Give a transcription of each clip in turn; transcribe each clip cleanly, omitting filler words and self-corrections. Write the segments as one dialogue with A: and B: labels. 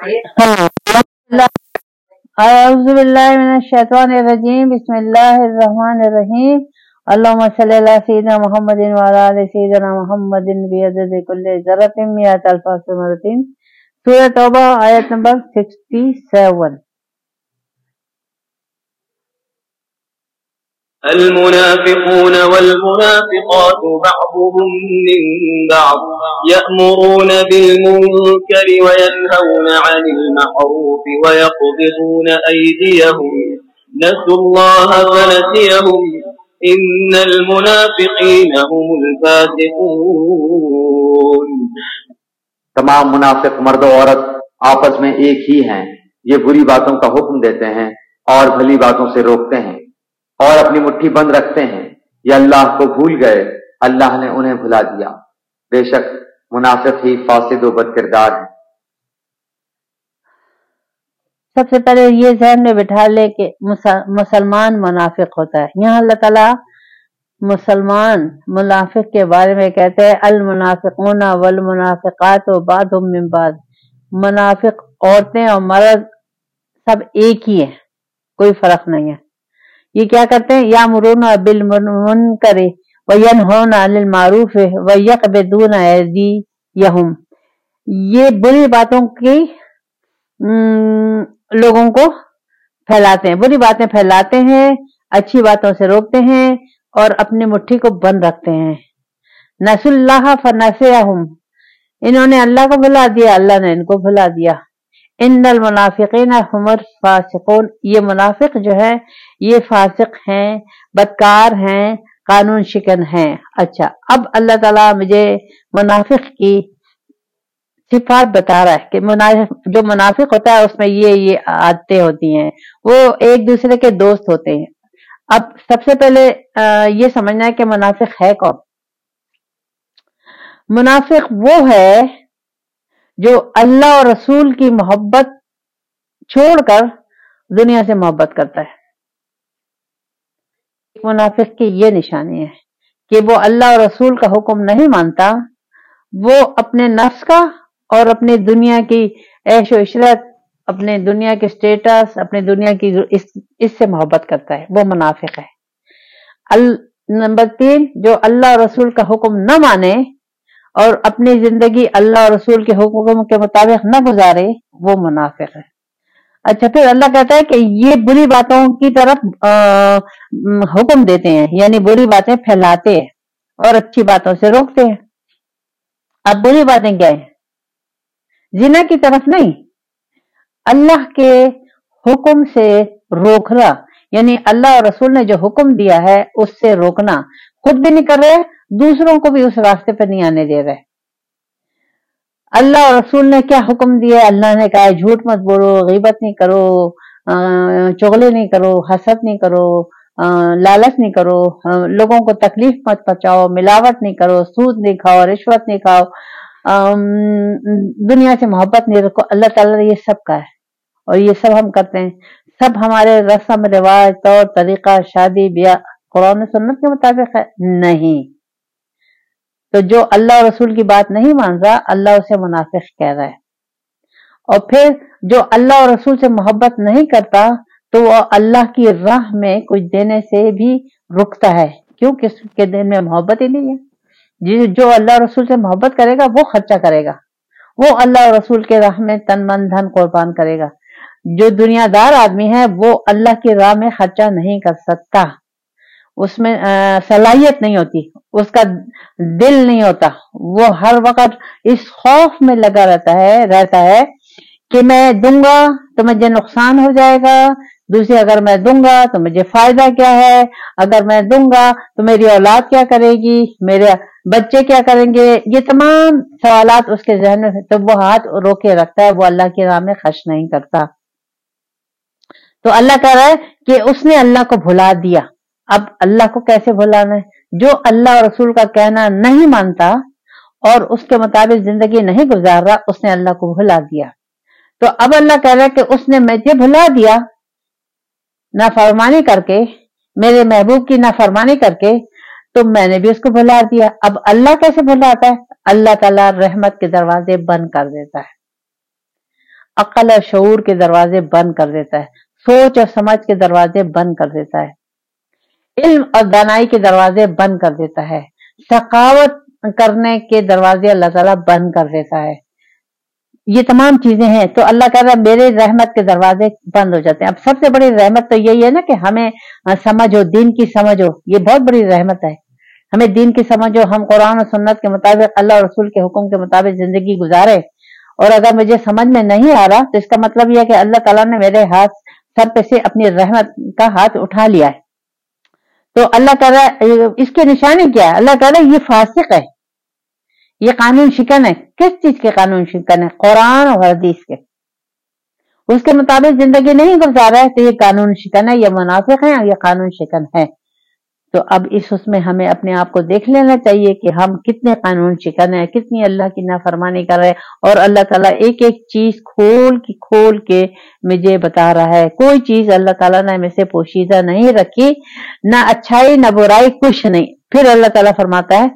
A: अऊज़ु बिल्लाहि मिनश शैतानिर रजीम बिस्मिल्लाहिर रहमानिर रहीम अल्लाहुम्मा सल्लि अला सय्यिदिना मुहम्मदिन व अला आलि सय्यिदिना मुहम्मदिन बिअददि कुल्लि ज़र्रतिन मिअत अल्फ़ मररतिन। सूरह तौबा आयत नंबर 67।
B: المنافقون والمنافقات بعضهم من بعض يأمرون بالمنكر وينهون عن المعروف ويقبضون أيديهم نسوا الله فنسيهم إن المنافقين هم الفاسقون۔
C: تمام منافق مرد و عورت آپس میں ایک ہی ہیں، یہ بری باتوں کا حکم دیتے ہیں اور بھلی باتوں سے روکتے ہیں اور اپنی مٹھی بند رکھتے ہیں۔ یہ اللہ کو بھول گئے، اللہ نے انہیں بھلا دیا، بے شک منافق ہی فاسد و بد کردار ہیں۔
A: سب سے پہلے یہ ذہن میں بٹھا لے کہ مسلمان منافق ہوتا ہے۔ یہاں اللہ تعالیٰ مسلمان منافق کے بارے میں کہتے ہیں المنافقون والمنافقات بعضهم من بعض، منافق عورتیں اور مرد سب ایک ہی ہیں، کوئی فرق نہیں ہے۔ یہ کیا کرتے ہیں؟ یامرون بالمنکر وینہون عن المعروف ویقبضون ایدیہم، یہ بری باتوں کی لوگوں کو پھیلاتے ہیں، بری باتیں پھیلاتے ہیں، اچھی باتوں سے روکتے ہیں اور اپنی مٹھی کو بند رکھتے ہیں۔ نسوا اللہ فنسیہم، انہوں نے اللہ کو بھلا دیا، اللہ نے ان کو بھلا دیا۔ ان المنافقین هم الفاسقون، یہ منافق جو ہے یہ فاسق ہیں، بدکار ہیں، قانون شکن ہیں۔ اچھا، اب اللہ تعالیٰ مجھے منافق کی صفات بتا رہا ہے کہ جو منافق ہوتا ہے اس میں یہ عادتیں ہوتی ہیں، وہ ایک دوسرے کے دوست ہوتے ہیں۔ اب سب سے پہلے یہ سمجھنا ہے کہ منافق ہے کون۔ منافق وہ ہے جو اللہ اور رسول کی محبت چھوڑ کر دنیا سے محبت کرتا ہے۔ منافق کی یہ نشانی ہے کہ وہ اللہ اور رسول کا حکم نہیں مانتا، وہ اپنے نفس کا اور اپنی دنیا کی عیش و عشرت، اپنے دنیا کے سٹیٹس، اپنے دنیا کی اس سے محبت کرتا ہے، وہ منافق ہے۔ نمبر 3، جو اللہ اور رسول کا حکم نہ مانے اور اپنی زندگی اللہ اور رسول کے حکم کے مطابق نہ گزارے، وہ منافق ہے۔ اچھا، پھر اللہ کہتا ہے کہ یہ بری باتوں کی طرف حکم دیتے ہیں، یعنی بری باتیں پھیلاتے ہیں اور اچھی باتوں سے روکتے ہیں۔ اب بری باتیں کیا ہیں؟ زنا کی طرف نہیں، اللہ کے حکم سے روکنا، یعنی اللہ اور رسول نے جو حکم دیا ہے اس سے روکنا، خود بھی نہیں کر رہے، دوسروں کو بھی اس راستے پہ نہیں آنے دے رہے۔ اللہ اور رسول نے کیا حکم دیا ہے؟ اللہ نے کہا جھوٹ مت بولو، غیبت نہیں کرو، چغلے نہیں کرو، حسد نہیں کرو، لالچ نہیں کرو، لوگوں کو تکلیف مت پہنچاؤ، ملاوٹ نہیں کرو، سود نہیں کھاؤ، رشوت نہیں کھاؤ، دنیا سے محبت نہیں رکھو۔ اللہ تعالیٰ نے یہ سب کہا ہے اور یہ سب ہم کرتے ہیں۔ سب ہمارے رسم رواج، طور طریقہ، شادی بیاہ قرآن و سنت کے مطابق ہے؟ نہیں۔ تو جو اللہ اور رسول کی بات نہیں مان رہا، اللہ اسے منافق کہہ رہا ہے۔ اور پھر جو اللہ اور رسول سے محبت نہیں کرتا تو وہ اللہ کی راہ میں کچھ دینے سے بھی رکتا ہے، کیوں کہ اس کے دل میں محبت ہی نہیں ہے۔ جو اللہ اور رسول سے محبت کرے گا وہ خرچہ کرے گا، وہ اللہ اور رسول کے راہ میں تن من دھن قربان کرے گا۔ جو دنیا دار آدمی ہے وہ اللہ کی راہ میں خرچہ نہیں کر سکتا، اس میں صلاحیت نہیں ہوتی، اس کا دل نہیں ہوتا، وہ ہر وقت اس خوف میں لگا رہتا ہے کہ میں دوں گا تو مجھے نقصان ہو جائے گا، دوسرے اگر میں دوں گا تو مجھے فائدہ کیا ہے، اگر میں دوں گا تو میری اولاد کیا کرے گی، میرے بچے کیا کریں گے، یہ تمام سوالات اس کے ذہن میں، تو وہ ہاتھ روکے رکھتا ہے، وہ اللہ کی راہ میں خرچ نہیں کرتا۔ تو اللہ کہہ رہا ہے کہ اس نے اللہ کو بھلا دیا۔ اب اللہ کو کیسے بھلانا ہے؟ جو اللہ اور رسول کا کہنا نہیں مانتا اور اس کے مطابق زندگی نہیں گزار رہا، اس نے اللہ کو بھلا دیا۔ تو اب اللہ کہہ رہا ہے کہ اس نے مجھے بھلا دیا نافرمانی کر کے، میرے محبوب کی نافرمانی کر کے، تو میں نے بھی اس کو بھلا دیا۔ اب اللہ کیسے بھلاتا ہے؟ اللہ تعالیٰ رحمت کے دروازے بند کر دیتا ہے۔ عقل اور شعور کے دروازے بند کر دیتا ہے، سوچ اور سمجھ کے دروازے بند کر دیتا ہے، علم اور دانائی کے دروازے بند کر دیتا ہے، سخاوت کرنے کے دروازے اللہ تعالیٰ بند کر دیتا ہے۔ یہ تمام چیزیں ہیں تو اللہ کہہ رہا ہے میرے رحمت کے دروازے بند ہو جاتے ہیں۔ اب سب سے بڑی رحمت تو یہی ہے نا کہ ہمیں سمجھ ہو، دین کی سمجھ ہو، یہ بہت بڑی رحمت ہے، ہمیں دین کی سمجھ ہو، ہم قرآن و سنت کے مطابق اللہ اور رسول کے حکم کے مطابق زندگی گزارے۔ اور اگر مجھے سمجھ میں نہیں آ رہا تو اس کا مطلب یہ ہے کہ اللہ تعالیٰ نے میرے ہاتھ سر پہ سے اپنی رحمت کا ہاتھ اٹھا لیا ہے۔ تو اللہ کہہ رہا ہے اس کی نشانی کیا ہے؟ اللہ کہہ رہا ہے یہ فاسق ہے، یہ قانون شکن ہے۔ کس چیز کے قانون شکن ہے؟ قرآن اور حدیث کے، اس کے مطابق زندگی نہیں گزارا ہے تو یہ قانون شکن ہے، یہ منافق ہے، یہ قانون شکن ہے۔ تو اب اس میں ہمیں اپنے آپ کو دیکھ لینا چاہیے کہ ہم کتنے قانون شکن ہیں، کتنی اللہ کی نافرمانی کر رہے، اور اللہ تعالیٰ ایک ایک چیز کھول کے مجھے بتا رہا ہے۔ کوئی چیز اللہ تعالیٰ نے میں سے پوشیدہ نہیں رکھی، نہ اچھائی نہ برائی، کچھ نہیں۔ پھر اللہ تعالیٰ فرماتا ہے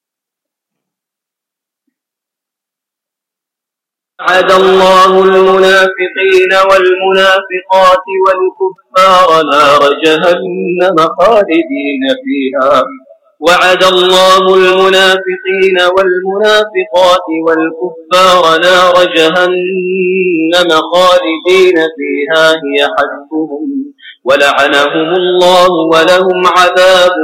B: وعد الله المنافقين والمنافقات والكفار نار جهنم خالدين فيها وعد الله المنافقين والمنافقات والكفار نار جهنم خالدين فيها هي حسبهم ولعنهم الله ولهم عذاب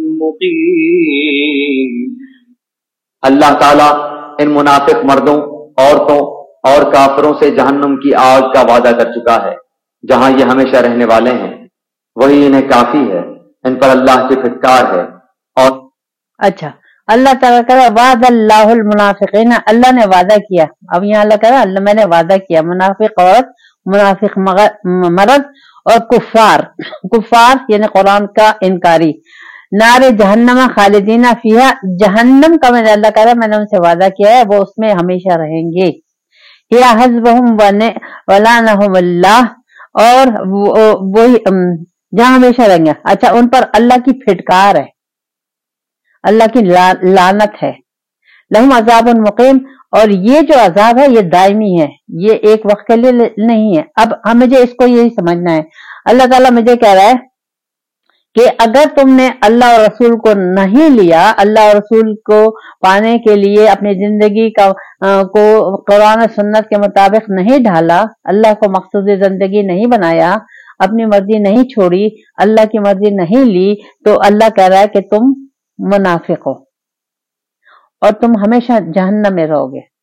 B: مقيم۔
C: اللہ تعالیٰ ان منافق مردوں، عورتوں اور کافروں سے جہنم کی آگ کا وعدہ کر چکا ہے جہاں یہ ہمیشہ رہنے والے ہیں، وہی انہیں کافی ہے، ان پر اللہ کی پھٹکار ہے۔ اور
A: اچھا اللہ تعالیٰ کہہ رہا وعد اللہ المنافقین، اللہ نے وعدہ کیا۔ اب یہاں اللہ کہہ رہا اللہ میں نے وعدہ کیا، منافق عورت، منافق مرد اور کفار یعنی قرآن کا انکاری، نار جہنم خالدین فیہا، جہنم کا میں نے اللہ کہہ رہا میں نے ان سے وعدہ کیا ہے وہ اس میں ہمیشہ رہیں گے۔ یا حسبہم ولعنہم اللہ، اور وہی جہاں ہمیشہ رہیں گے۔ اچھا ان پر اللہ کی پھٹکار ہے، اللہ کی لعنت ہے۔ لہم عذاب مقیم، اور یہ جو عذاب ہے یہ دائمی ہے، یہ ایک وقت کے لیے نہیں ہے۔ اب مجھے اس کو یہی سمجھنا ہے، اللہ تعالیٰ مجھے کہہ رہا ہے کہ اگر تم نے اللہ اور رسول کو نہیں لیا، اللہ اور رسول کو پانے کے لیے اپنی زندگی کو قرآن و سنت کے مطابق نہیں ڈھالا، اللہ کو مقصود زندگی نہیں بنایا، اپنی مرضی نہیں چھوڑی، اللہ کی مرضی نہیں لی، تو اللہ کہہ رہا ہے کہ تم منافق ہو اور تم ہمیشہ جہنم میں رہو گے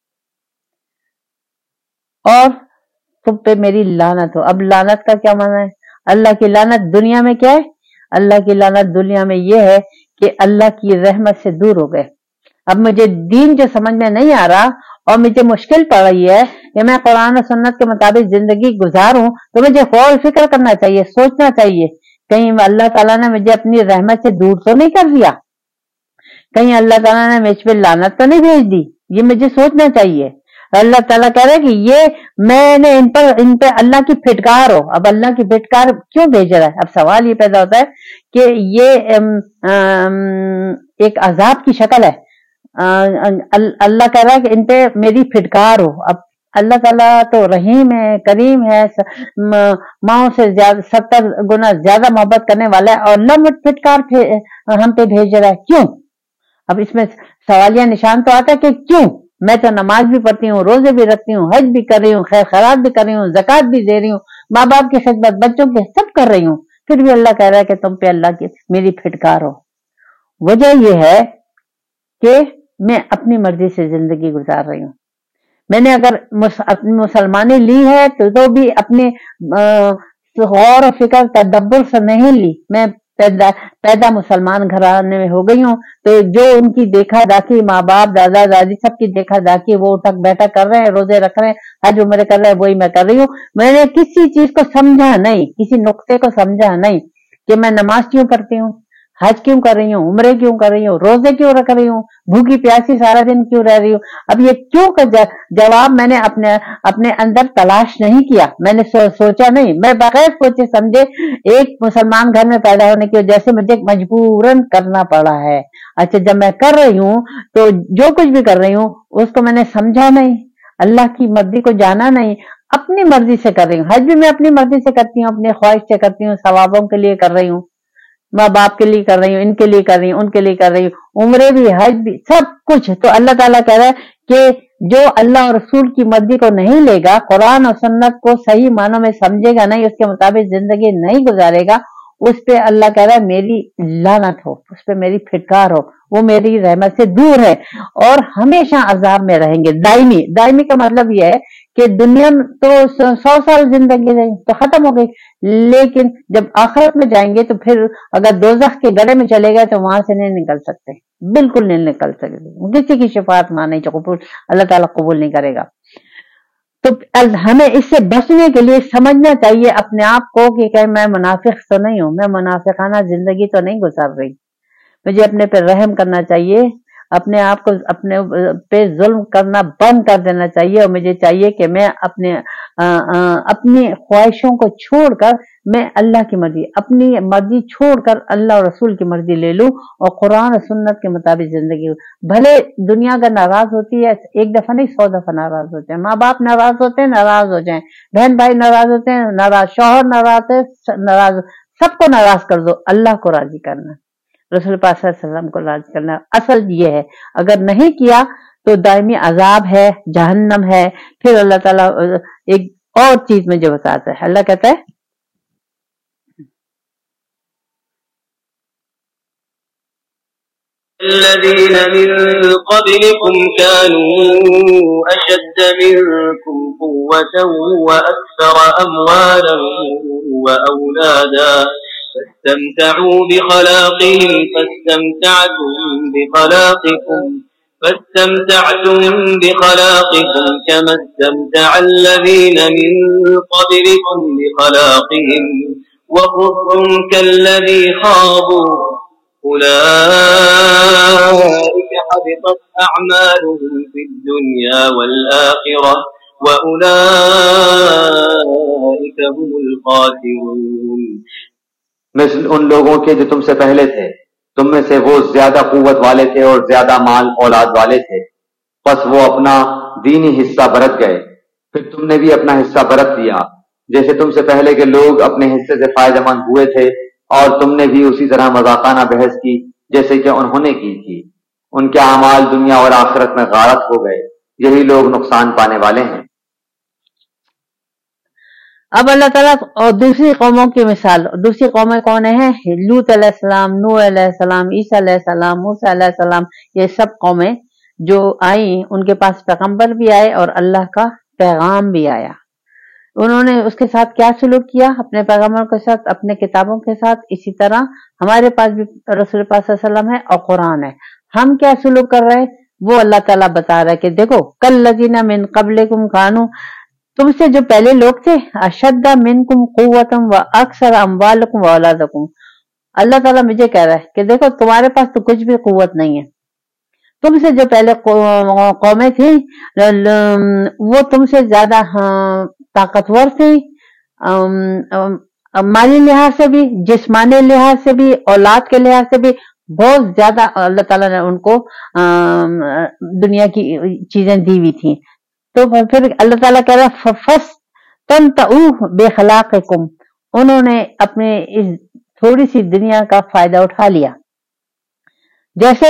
A: اور تم پہ میری لعنت ہو۔ اب لعنت کا کیا معنی ہے؟ اللہ کی لعنت دنیا میں کیا ہے؟ اللہ کی لعنت دنیا میں یہ ہے کہ اللہ کی رحمت سے دور ہو گئے۔ اب مجھے دین جو سمجھ میں نہیں آ رہا اور مجھے مشکل پڑ رہی ہے کہ میں قرآن و سنت کے مطابق زندگی گزاروں، تو مجھے غور فکر کرنا چاہیے، سوچنا چاہیے کہیں اللہ تعالیٰ نے مجھے اپنی رحمت سے دور تو نہیں کر دیا، کہیں اللہ تعالیٰ نے مجھ پہ لعنت تو نہیں بھیج دی، یہ مجھے سوچنا چاہیے۔ اللہ تعالیٰ کہہ رہے کہ یہ میں نے ان پہ اللہ کی پھٹکار ہو۔ اب اللہ کی پھٹکار کیوں بھیج رہا ہے؟ اب سوال یہ پیدا ہوتا ہے کہ یہ ایک عذاب کی شکل ہے، اللہ کہہ رہا ہے کہ ان پہ میری پھٹکار ہو۔ اب اللہ تعالیٰ تو رحیم ہے، کریم ہے، ماؤں سے 70 گنا زیادہ محبت کرنے والا ہے، اور اللہ پھٹکار ہم پہ بھیج رہا ہے، کیوں؟ اب اس میں سوالیہ نشان تو آتا ہے کہ کیوں؟ میں تو نماز بھی پڑھتی ہوں، روزے بھی رکھتی ہوں، حج بھی کر رہی ہوں، خیر خیرات بھی کر رہی ہوں، زکوٰۃ بھی دے رہی ہوں، ماں باپ کی خدمت، بچوں کی سب کر رہی ہوں، پھر بھی اللہ کہہ رہا ہے کہ تم پہ اللہ کی میری پھٹکار ہو۔ وجہ یہ ہے کہ میں اپنی مرضی سے زندگی گزار رہی ہوں۔ میں نے اگر اپنی مسلمانی لی ہے تو بھی اپنے غور و فکر تدبر سے نہیں لی، میں پیدا مسلمان گھرانے میں ہو گئی ہوں، تو جو ان کی دیکھا داکھی، ماں باپ دادا دادی سب کی دیکھا داکھی، وہ اٹھک بیٹھا کر رہے ہیں، روزے رکھ رہے ہیں، حج عمرے کر رہے ہیں، وہی میں کر رہی ہوں۔ میں نے کسی چیز کو سمجھا نہیں، کسی نقطے کو سمجھا نہیں کہ میں نماز کیوں پڑھتی ہوں، حج کیوں کر رہی ہوں، عمرے کیوں کر رہی ہوں، روزے کیوں رکھ رہی ہوں، بھوکی پیاسی سارا دن کیوں رہ رہی ہوں۔ اب یہ کیوں کا جواب میں نے اپنے اندر تلاش نہیں کیا، میں نے سوچا نہیں، میں بغیر سوچے سمجھے ایک مسلمان گھر میں پیدا ہونے کی وجہ سے مجھے مجبوراً کرنا پڑا ہے۔ اچھا جب میں کر رہی ہوں تو جو کچھ بھی کر رہی ہوں اس کو میں نے سمجھا نہیں، اللہ کی مرضی کو جانا نہیں، اپنی مرضی سے کر رہی ہوں. حج بھی میں اپنی مرضی سے کرتی ہوں, اپنی خواہش سے کرتی ہوں, ثوابوں کے لیے کر رہی ہوں, ماں باپ کے لیے کر رہی ہوں, ان کے لیے کر رہی ہوں, ان کے لیے کر رہی ہوں, عمرے بھی, حج بھی, سب کچھ. تو اللہ تعالیٰ کہہ رہا ہے کہ جو اللہ اور رسول کی مرضی کو نہیں لے گا, قرآن اور سنت کو صحیح معنوں میں سمجھے گا نہیں, اس کے مطابق زندگی نہیں گزارے گا, اس پہ اللہ کہہ رہا ہے میری لعنت ہو, اس پہ میری پھٹکار ہو, وہ میری رحمت سے دور ہے اور ہمیشہ عذاب میں رہیں گے. دائمی, دائمی کا مطلب یہ ہے کہ دنیا میں تو 100 سال زندگی رہی تو ختم ہو گئی, لیکن جب آخرت میں جائیں گے تو پھر اگر دوزخ کے گڑھے میں چلے گئے تو وہاں سے نہیں نکل سکتے, بالکل نہیں نکل سکتے, کسی کی شفاعت وہاں نہیں, قبول اللہ تعالیٰ قبول نہیں کرے گا. تو ہمیں اس سے بچنے کے لیے سمجھنا چاہیے اپنے آپ کو کہ میں منافق تو نہیں ہوں, میں منافقانہ زندگی تو نہیں گزار رہی, مجھے اپنے پہ رحم کرنا چاہیے, اپنے آپ کو اپنے پہ ظلم کرنا بند کر دینا چاہیے, اور مجھے چاہیے کہ میں اپنی خواہشوں کو چھوڑ کر میں اللہ کی مرضی, اپنی مرضی چھوڑ کر اللہ اور رسول کی مرضی لے لوں اور قرآن اور سنت کے مطابق زندگی. بھلے دنیا اگر ناراض ہوتی ہے, ایک دفعہ نہیں 100 دفعہ ناراض ہوتے ہیں, ماں باپ ناراض ہوتے ہیں, ناراض ہو جائیں, بہن بھائی ناراض ہوتے ہیں, ناراض, شوہر ناراض ہے, ناراض, سب کو ناراض کر دو, اللہ کو راضی کرنا, رسول پاک صلی اللہ علیہ وسلم کو راضی کرنا. اصل یہ ہے, اگر نہیں کیا تو دائمی عذاب ہے, جہنم ہے. پھر اللہ تعالیٰ ایک اور چیز مجھے بتاتا ہے, اللہ کہتا ہے
B: الذين من قبلكم كانوا أشد منكم قوة وأكثر أموالا وأولادا فاستمتعوا بخلاقهم فاستمتعتم بخلاقكم كما استمتع الذين من قبلكم بخلاقهم وخذتم كالذي خاضوا أولئك حبطت أعمالهم في الدنيا والآخرة وأولئك هم الخاسرون.
C: مثل ان لوگوں کے جو تم سے پہلے تھے, تم میں سے وہ زیادہ قوت والے تھے اور زیادہ مال اولاد والے تھے, بس وہ اپنا دینی حصہ برت گئے, پھر تم نے بھی اپنا حصہ برت دیا, جیسے تم سے پہلے کے لوگ اپنے حصے سے فائدہ مند ہوئے تھے, اور تم نے بھی اسی طرح مذاقانہ بحث کی جیسے کہ انہوں نے کی تھی. ان کے اعمال دنیا اور آخرت میں غارت ہو گئے, یہی لوگ نقصان پانے والے ہیں.
A: اب اللہ تعالیٰ اور دوسری قوموں کی مثال, دوسری قومیں کون ہیں؟ لوط علیہ السلام, نوح علیہ السلام, عیسیٰ علیہ السلام, موسیٰ علیہ السلام, یہ سب قومیں جو آئیں ان کے پاس پیغمبر بھی آئے اور اللہ کا پیغام بھی آیا. انہوں نے اس کے ساتھ کیا سلوک کیا؟ اپنے پیغمبر کے ساتھ, اپنے کتابوں کے ساتھ. اسی طرح ہمارے پاس بھی رسول پاک صلی اللہ علیہ وسلم ہے اور قرآن ہے. ہم کیا سلوک کر رہے ہیں وہ اللہ تعالیٰ بتا رہا ہے کہ دیکھو کالذین من قبلکم کانوا, تم سے جو پہلے لوگ تھے, اشد منکم قوتا واکثر اموالکم واولادکم. اللہ تعالیٰ مجھے کہہ رہا ہے کہ دیکھو تمہارے پاس تو کچھ بھی قوت نہیں ہے, تم سے جو پہلے قومیں تھیں وہ تم سے زیادہ طاقتور تھی, مالی لحاظ سے بھی, جسمانی لحاظ سے بھی, اولاد کے لحاظ سے بھی بہت زیادہ اللہ تعالیٰ نے ان کو دنیا کی چیزیں دی ہوئی تھیں. تو پھر اللہ تعالیٰ کہہ رہا فاستمتعوا بخلاقکم, انہوں نے اپنے اس تھوڑی سی دنیا کا فائدہ اٹھا لیا. جیسے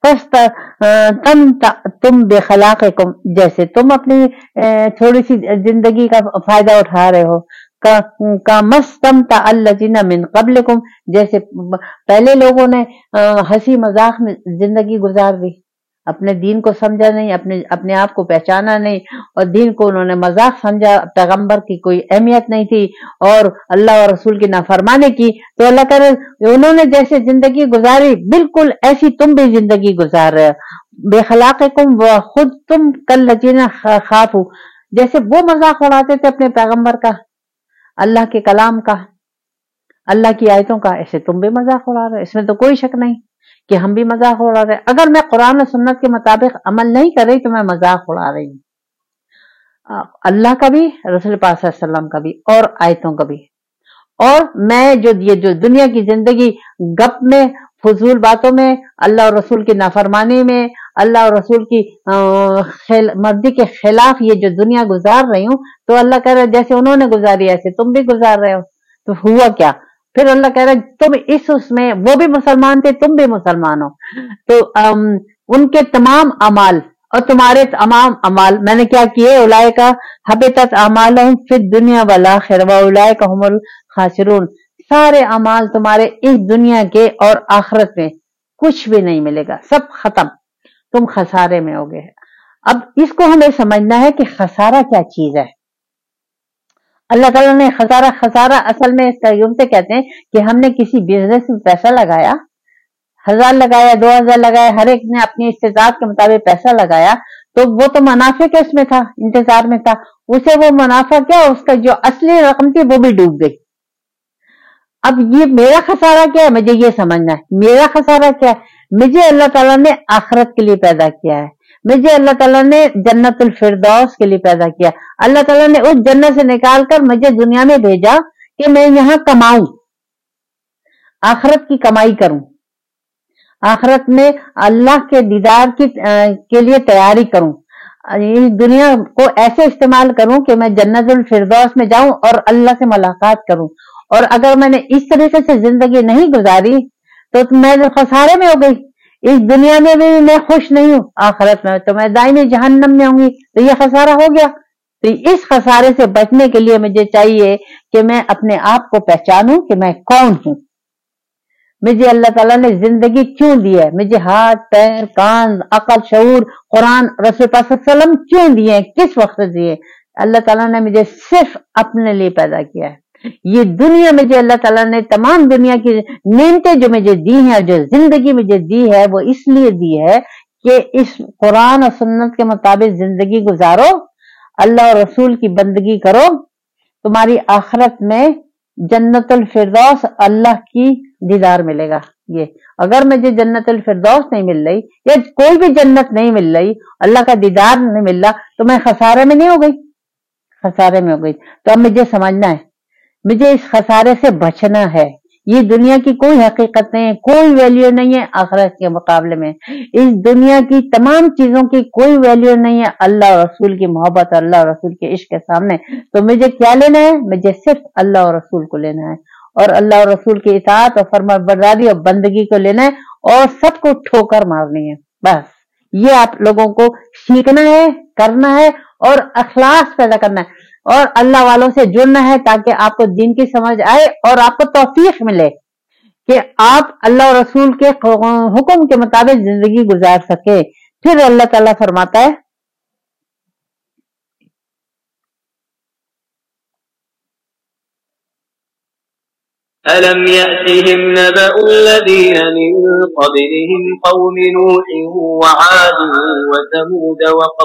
A: تم بخلاقکم, جیسے تم اپنی تھوڑی سی زندگی کا فائدہ اٹھا رہے ہو. کمستمتع الذین من قبلکم, جیسے پہلے لوگوں نے ہنسی مذاق میں زندگی گزار دی, اپنے دین کو سمجھا نہیں, اپنے آپ کو پہچانا نہیں, اور دین کو انہوں نے مذاق سمجھا, پیغمبر کی کوئی اہمیت نہیں تھی اور اللہ اور رسول کی نافرمانی کی. تو اللہ کرے انہوں نے جیسے زندگی گزاری بالکل ایسی تم بھی زندگی گزار رہے ہو. بخلاقکم وخذتم کالذین خافوا, جیسے وہ مذاق اڑاتے تھے اپنے پیغمبر کا, اللہ کے کلام کا, اللہ کی آیتوں کا, ایسے تم بھی مذاق اڑا رہے. اس میں تو کوئی شک نہیں کہ ہم بھی مذاق اڑا رہے ہیں. اگر میں قرآن و سنت کے مطابق عمل نہیں کر رہی تو میں مذاق اڑا رہی ہوں, اللہ کا بھی, رسول پاک صلی اللہ علیہ وسلم کا بھی, اور آیتوں کا بھی. اور میں یہ جو دنیا کی زندگی گپ میں, فضول باتوں میں, اللہ اور رسول کی نافرمانی میں, اللہ اور رسول کی مرضی کے خلاف یہ جو دنیا گزار رہی ہوں، تو اللہ کہہ رہا ہے جیسے انہوں نے گزاری ایسے تم بھی گزار رہے ہو، تو ہوا کیا؟ پھر اللہ کہہ رہا ہے تم اس میں وہ بھی مسلمان تھے، تم بھی مسلمان ہو، تو ان کے تمام اعمال اور تمہارے تمام اعمال میں نے کیا کیے؟ اولئک حبطت اعمالہم فی الدنیا والآخرہ واولئک ھم الخاسرون، سارے اعمال تمہارے اس دنیا کے اور آخرت میں کچھ بھی نہیں ملے گا، سب ختم، تم خسارے میں ہوگے۔ اب اس کو ہمیں سمجھنا ہے کہ خسارہ کیا چیز ہے۔ اللہ تعالیٰ نے خسارہ اصل میں اس ترجمے سے کہتے ہیں کہ ہم نے کسی بزنس میں پیسہ لگایا، 1000 لگایا، 2000 لگایا، ہر ایک نے اپنی استطاعت کے مطابق پیسہ لگایا، تو وہ تو منافع کے اس میں تھا، انتظار میں تھا، اسے وہ منافع کیا، اس کا جو اصلی رقم تھی وہ بھی ڈوب گئی۔ اب یہ میرا خسارہ کیا ہے؟ مجھے یہ سمجھنا ہے میرا خسارہ کیا ہے۔ مجھے اللہ تعالیٰ نے آخرت کے لیے پیدا کیا ہے، مجھے اللہ تعالیٰ نے جنت الفردوس کے لیے پیدا کیا، اللہ تعالیٰ نے اس جنت سے نکال کر مجھے دنیا میں بھیجا کہ میں یہاں کماؤں، آخرت کی کمائی کروں، آخرت میں اللہ کے دیدار کے لیے تیاری کروں، اس دنیا کو ایسے استعمال کروں کہ میں جنت الفردوس میں جاؤں اور اللہ سے ملاقات کروں۔ اور اگر میں نے اس طریقے سے زندگی نہیں گزاری تو میں خسارے میں ہو گئی، اس دنیا میں بھی میں خوش نہیں ہوں، آخرت میں تو میں دائمی جہنم میں ہوں گی، تو یہ خسارہ ہو گیا۔ تو اس خسارے سے بچنے کے لیے مجھے چاہیے کہ میں اپنے آپ کو پہچانوں کہ میں کون ہوں، مجھے اللہ تعالیٰ نے زندگی کیوں دی ہے، مجھے ہاتھ پیر کان عقل شعور قرآن رسول پاک صلی اللہ علیہ وسلم کیوں دیے، کس وقت دیے؟ اللہ تعالیٰ نے مجھے صرف اپنے لیے پیدا کیا ہے۔ یہ دنیا مجھے اللہ تعالیٰ نے تمام دنیا کی نعمتیں جو مجھے دی ہیں اور جو زندگی مجھے دی ہے وہ اس لیے دی ہے کہ اس قرآن اور سنت کے مطابق زندگی گزارو، اللہ اور رسول کی بندگی کرو، تمہاری آخرت میں جنت الفردوس اللہ کی دیدار ملے گا۔ یہ اگر مجھے جنت الفردوس نہیں مل رہی یا کوئی بھی جنت نہیں مل رہی، اللہ کا دیدار نہیں مل رہا، تو میں خسارے میں نہیں ہو گئی، خسارے میں ہو گئی۔ تو اب مجھے سمجھنا ہے، مجھے اس خسارے سے بچنا ہے۔ یہ دنیا کی کوئی حقیقت نہیں ہے، کوئی ویلیو نہیں ہے آخرت کے مقابلے میں، اس دنیا کی تمام چیزوں کی کوئی ویلیو نہیں ہے اللہ اور رسول کی محبت اور اللہ اور رسول کے عشق کے سامنے۔ تو مجھے کیا لینا ہے؟ مجھے صرف اللہ اور رسول کو لینا ہے، اور اللہ اور رسول کی اطاعت اور فرمانبرداری اور بندگی کو لینا ہے، اور سب کو ٹھوکر مارنی ہے۔ بس یہ آپ لوگوں کو سیکھنا ہے، کرنا ہے، اور اخلاص پیدا کرنا ہے، اور اللہ والوں سے جڑنا ہے تاکہ آپ کو دین کی سمجھ آئے اور آپ کو توفیق ملے کہ آپ اللہ اور رسول کے حکم کے مطابق زندگی گزار سکے۔ پھر اللہ تعالیٰ فرماتا ہے
B: أَلَمْ يَأْتِهِمْ نَبَأُ الَّذِينَ مِنْ قَبْلِهِمْ قَوْمِ نُوحٍ وَعَادٍ وَثَمُودَ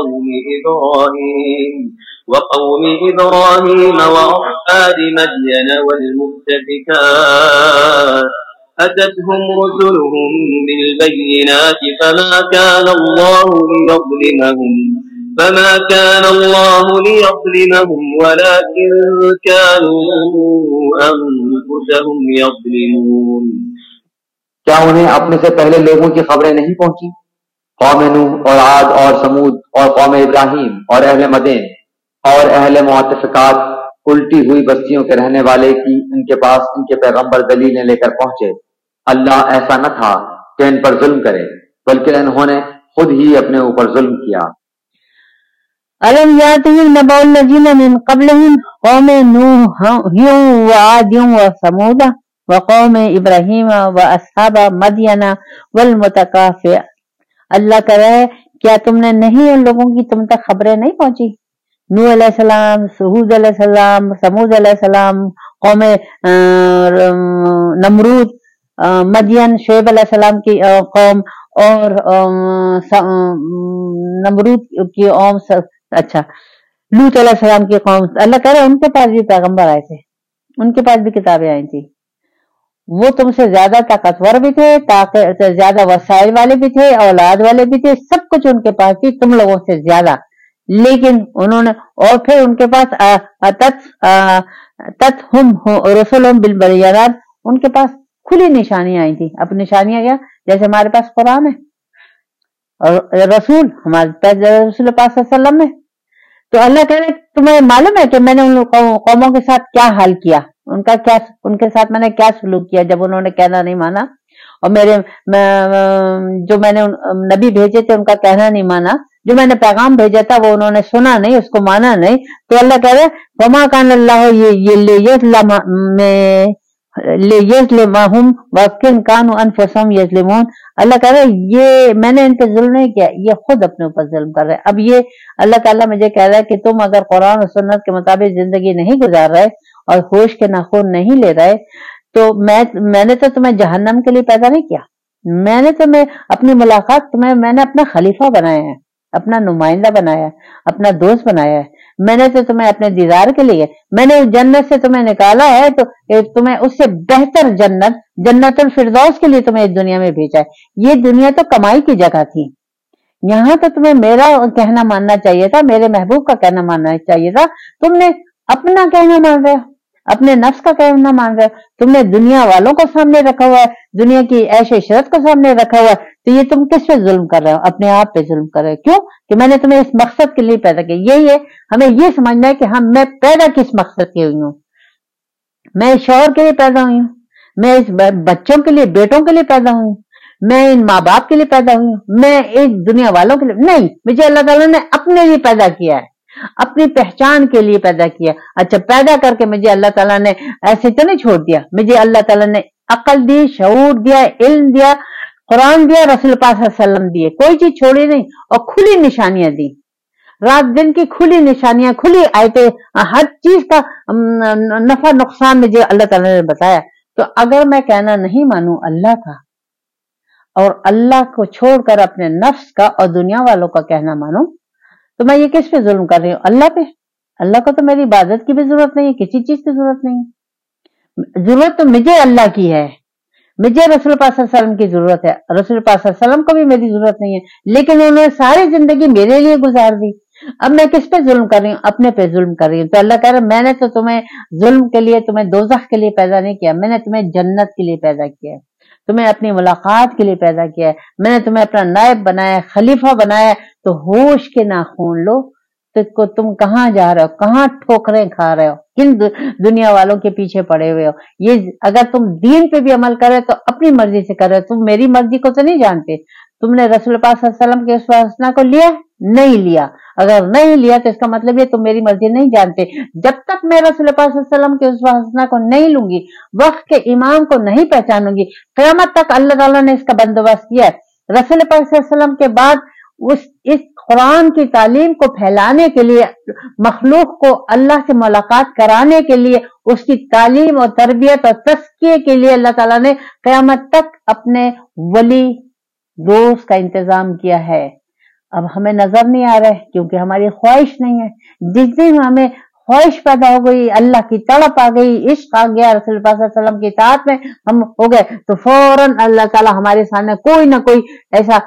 B: وقوم إبراهيم وأصحاب مدين والمؤتفكات أتتهم رسلهم بالبينات فما كان الله ليظلمهم ولكن كانوا أنفسهم يظلمون۔
C: کیا انہیں اپنے سے پہلے لوگوں کی خبریں نہیں پہنچی؟ قوم نوح اور عاد اور سمود اور قوم ابراہیم اور اہل مدین اور اہل معتفقات، الٹی ہوئی بستیوں کے رہنے والے کی ان کے پاس ان کے پیغمبر دلیلیں لے کر پہنچے۔ اللہ ایسا نہ تھا کہ ان پر ظلم کرے، بلکہ انہوں نے خود ہی اپنے اوپر ظلم کیا۔
A: أَلَمْ يَأْتِهِمْ نَبَأُ الَّذِينَ مِنْ قَبْلِهِمْ قَوْمِ نُوحٍ وَعَادٍ وَثَمُودَ وقوم ابراہیم وَأَصْحَابَ مَدْيَنَ وَالْمُؤْتَفِكَاتِ۔ اللہ کہہ رہا ہے کیا تم نے نہیں ان لوگوں کی تم تک خبریں نہیں پہنچی؟ نوح علیہ السلام، ہود علیہ السلام، سمود علیہ السلام، قوم نمرود، مدین شعیب علیہ السلام کی قوم، اور نمرود کی قوم، اچھا لوط علیہ السلام کی قوم۔ اللہ کہہ رہا ہے ان کے پاس بھی پیغمبر آئے تھے، ان کے پاس بھی کتابیں آئی تھی، وہ تم سے زیادہ طاقتور بھی تھے، زیادہ وسائل والے بھی تھے، اولاد والے بھی تھے، سب کچھ ان کے پاس تھی تم لوگوں سے زیادہ، لیکن انہوں نے، اور پھر ان کے پاس تتہم رسلہم بالبینات، ان کے پاس کھلی نشانیاں آئی تھی۔ اب نشانیاں کیا؟ جیسے ہمارے پاس قرآن ہے، और रसूल हमारे रसूल पाक सल्लल्लाहु अलैहि वसल्लम है। तो अल्लाह कह रहे तुम्हें मालूम है कि मैंने उन कौमों के साथ क्या हाल किया, उनके साथ मैंने क्या सलूक किया जब उन्होंने कहना नहीं माना, और जो मैंने नबी भेजे थे उनका कहना नहीं माना, जो मैंने पैगाम भेजा था वो उन्होंने सुना नहीं, उसको माना नहीं। तो अल्लाह कह रहे वमा कान अल्लाह लियज़लिमहुम वकिन कानू अनफुसहुम यज़लिमून। अल्लाह कह रहे ये मैंने इन पे जुल्म नहीं किया, ये खुद अपने ऊपर जुल्म कर रहे हैं। अब ये अल्लाह ताला मुझे कह रहा है कि तुम अगर कुरान और सुन्नत के मुताबिक जिंदगी नहीं गुजार रहे और होश के नाखून नहीं ले रहे, तो मैंने तो तुम्हें जहन्नम के लिए पैदा नहीं किया, मैंने तुम्हें अपनी मुलाकात मैंने अपना खलीफा बनाया है, अपना नुमाइंदा बनाया है, अपना दोस्त बनाया है। मैंने तो तुम्हें अपने दीदार के लिए, मैंने जन्नत से तुम्हें निकाला है, तो तुम्हें उससे बेहतर जन्नतुल फिरदौस के लिए तुम्हें इस दुनिया में भेजा है। ये दुनिया तो कमाई की जगह थी, यहाँ तो तुम्हें मेरा कहना मानना चाहिए था, मेरे महबूब का कहना मानना चाहिए था। तुमने अपना कहना मान रहे हो, अपने नफ्स का कहना मान रहे हो, तुमने दुनिया वालों को सामने रखा हुआ है, दुनिया की ऐश इशरत को सामने रखा हुआ है। तो ये तुम किस पे जुल्म कर रहे हो? अपने आप पे जुल्म कर रहे हो। क्यों? कि मैंने तुम्हें इस मकसद के लिए पैदा किया। यही है, हमें ये समझना है कि मैं पैदा किस मकसद के हुई हूँ। मैं इस शौहर के लिए पैदा हुई हूँ, मैं इस बच्चों के लिए, बेटों के लिए पैदा हुई हूँ, मैं इन माँ बाप के लिए पैदा हुई हूँ, मैं इस दुनिया वालों के लिए नहीं। मुझे अल्लाह ताला ने अपने लिए पैदा किया है, अपनी पहचान के लिए पैदा किया। अच्छा, पैदा करके मुझे अल्लाह ताला ने ऐसे तो नहीं छोड़ दिया, मुझे अल्लाह ताला ने अकल दी, शऊर दिया, इल्म दिया, कुरान दिया, रसूल पाक सल्लल्लाहु अलैहि वसल्लम दिए, कोई चीज छोड़ी नहीं, और खुली निशानियां दी, रात दिन की खुली निशानियां, खुली आयतें, हर चीज का नफा नुकसान मुझे अल्लाह ताला ने बताया। तो अगर मैं कहना नहीं मानूं अल्लाह का और अल्लाह को छोड़कर अपने नफ्स का और दुनिया वालों का कहना मानूं, तो मैं ये किस पे जुल्म कर रही हूँ? अल्लाह पे। अल्लाह को तो मेरी इबादत की भी जरूरत नहीं है, किसी चीज की जरूरत नहीं है। जरूरत तो मुझे अल्लाह की है, मुझे रसूल पाक सल्लल्लाहु अलैहि वसल्लम की जरूरत है, रसूल पाक सल्लल्लाहु अलैहि वसल्लम को भी मेरी जरूरत नहीं है, लेकिन उन्होंने सारी जिंदगी मेरे लिए गुजार दी। अब मैं किस पे जुल्म कर रही हूँ? अपने पे जुल्म कर रही हूँ। तो अल्लाह कह रहा है मैंने तो तुम्हें जुल्म के लिए, तुम्हें दोज़ख के लिए पैदा नहीं किया, मैंने तुम्हें जन्नत के लिए पैदा किया है, तुम्हें अपनी मुलाकात के लिए पैदा किया है, मैंने तुम्हें अपना नायब बनाया, खलीफा बनाया। तो होश के नाखून लो, तो तुम कहाँ जा रहे हो, कहाँ ठोकरें खा रहे हो, किन दुनिया वालों के पीछे पड़े हुए हो। ये अगर तुम दीन पे भी अमल कर रहे हो तो अपनी मर्जी से कर रहे हो, तुम मेरी मर्जी को तो नहीं जानते। तुमने रसूल पाक सल्लल्लाहु अलैहि वसल्लम के उस फैसला को लिया? नहीं लिया। अगर नहीं लिया तो इसका मतलब ये तुम मेरी मर्जी नहीं जानते। जब तक मैं रसूल पाक सल्लल्लाहु अलैहि वसल्लम के उस फैसला को नहीं लूंगी, वक्त के इमाम को नहीं पहचानूंगी, क़यामत तक अल्लाह ताला ने इसका बंदोबस्त किया है। रसूल पाक सल्लल्लाहु अलैहि वसल्लम के बाद इस कुरान की तालीम को फैलाने के लिए, मखलूक को अल्लाह से मुलाकात कराने के लिए, उसकी तालीम और तरबियत और तस्किये के लिए अल्लाह ताला ने क़यामत तक अपने वली दोस्त का इंतजाम किया है। अब हमें नजर नहीं आ रहा है क्योंकि हमारी ख्वाहिश नहीं है। जिस दिन हमें ख्वाहिश पैदा हो गई, अल्लाह की तड़प आ गई, इश्क आ गया, रसूल पाक सल्लल्लाहु अलैहि वसल्लम की इताअत में हम हो गए, तो फौरन अल्लाह ताला हमारे सामने कोई ना कोई ऐसा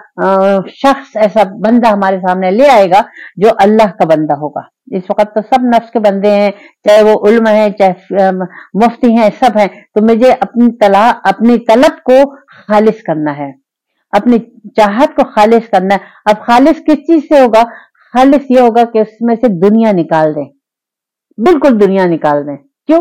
A: शख्स, ऐसा बंदा हमारे सामने ले आएगा जो अल्लाह का बंदा होगा। इस वक्त तो सब नफ्स के बंदे हैं, चाहे वो उल्म है, चाहे मुफ्ती हैं, सब हैं। तो मुझे अपनी तलब को खालिस करना है, अपनी चाहत को खालिस करना है। अब खालिस किस चीज से होगा? खालिस ये होगा कि उसमें से दुनिया निकाल दें, बिल्कुल दुनिया निकाल दें। क्यों?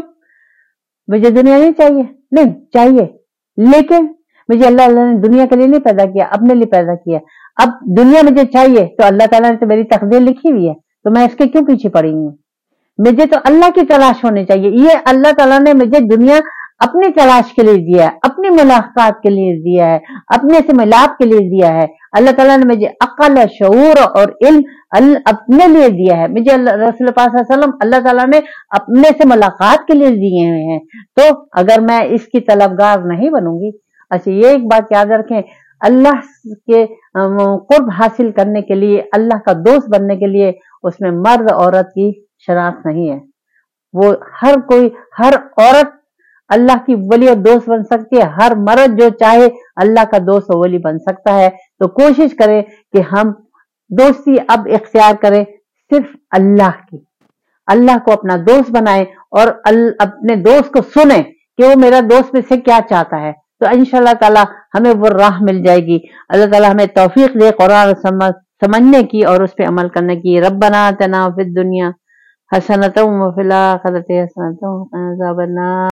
A: मुझे दुनिया नहीं चाहिए, नहीं चाहिए, लेकिन मुझे अल्लाह ने दुनिया के लिए नहीं पैदा किया, अपने लिए पैदा किया। अब दुनिया मुझे चाहिए तो अल्लाह ताला ने तो मेरी तकदीर लिखी हुई है, तो मैं इसके क्यों पीछे पड़ी हूँ? मुझे तो अल्लाह की तलाश होनी चाहिए। ये अल्लाह ताला ने मुझे दुनिया अपनी तलाश के लिए दिया है, अपनी मुलाकात के लिए दिया है, अपने से मिलाप के लिए दिया है। अल्लाह ताला ने मुझे अक्ल, शऊर और इल्म अपने लिए दिया है। मुझे रसूल पाक सल्लल्लाहु अलैहि वसल्लम अल्लाह ताला ने अपने से मुलाकात के लिए दिए हुए हैं। तो अगर मैं इसकी तलबगार नहीं बनूंगी, अच्छा ये एक बात याद रखें, अल्लाह के कुर्ब हासिल करने के लिए, अल्लाह का दोस्त बनने के लिए, उसमें मर्द औरत की शनाख्त नहीं है। वो हर औरत अल्लाह की वली और दोस्त बन सकती है, हर मर्द जो चाहे अल्लाह का दोस्त और वली बन सकता है। तो कोशिश करें कि हम दोस्ती अब इख्तियार करें सिर्फ अल्लाह की, अल्लाह को अपना दोस्त बनाएं और अपने दोस्त को सुने कि वो मेरा दोस्त में से क्या चाहता है। तो इंशाअल्लाह ताला ہمیں وہ راہ مل جائے گی. اللہ تعالیٰ ہمیں توفیق دے قرآن سمجھنے کی اور اس پہ عمل کرنے کی. ربنا آتنا فی الدنیا حسنۃ وفی الآخرۃ حسنۃ وقنا عذاب النار.